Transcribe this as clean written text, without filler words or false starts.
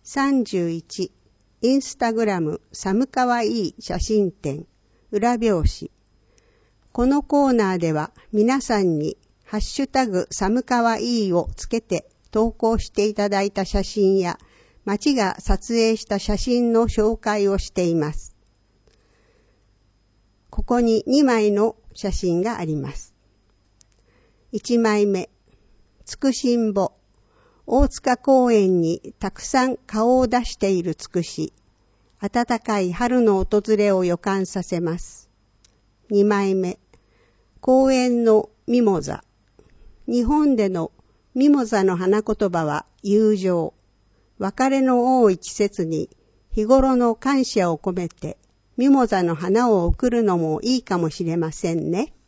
31、インスタグラム寒かわいい写真展、裏表紙。このコーナーでは皆さんにハッシュタグ寒かわいいをつけて投稿していただいた写真や町が撮影した写真の紹介をしています。ここに2枚の写真があります。1枚目、つくしんぼ。大塚公園にたくさん顔を出しているつくし。暖かい春の訪れを予感させます。2枚目、公園のミモザ。日本でのミモザの花言葉は友情。別れの多い季節に日頃の感謝を込めてミモザの花を贈るのもいいかもしれませんね。